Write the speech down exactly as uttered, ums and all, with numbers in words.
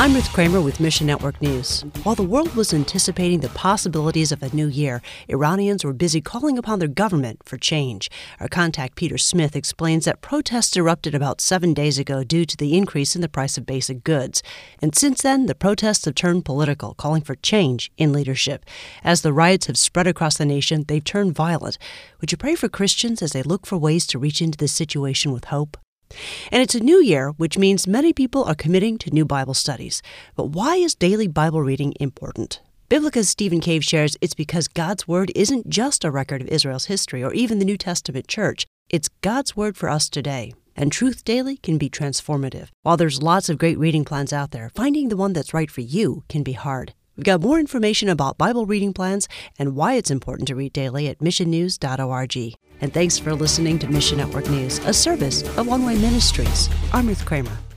I'm Ruth Kramer with Mission Network News. While the world was anticipating the possibilities of a new year, Iranians were busy calling upon their government for change. Our contact Peter Smith explains that protests erupted about seven days ago due to the increase in the price of basic goods. And since then, the protests have turned political, calling for change in leadership. As the riots have spread across the nation, they've turned violent. Would you pray for Christians as they look for ways to reach into this situation with hope? And it's a new year, which means many people are committing to new Bible studies. But why is daily Bible reading important? Biblica's Stephen Cave shares it's because God's Word isn't just a record of Israel's history or even the New Testament church. It's God's Word for us today. And Truth Daily can be transformative. While there's lots of great reading plans out there, finding the one that's right for you can be hard. We've got more information about Bible reading plans and why it's important to read daily at mission news dot org. And thanks for listening to Mission Network News, a service of One Way Ministries. I'm Ruth Kramer.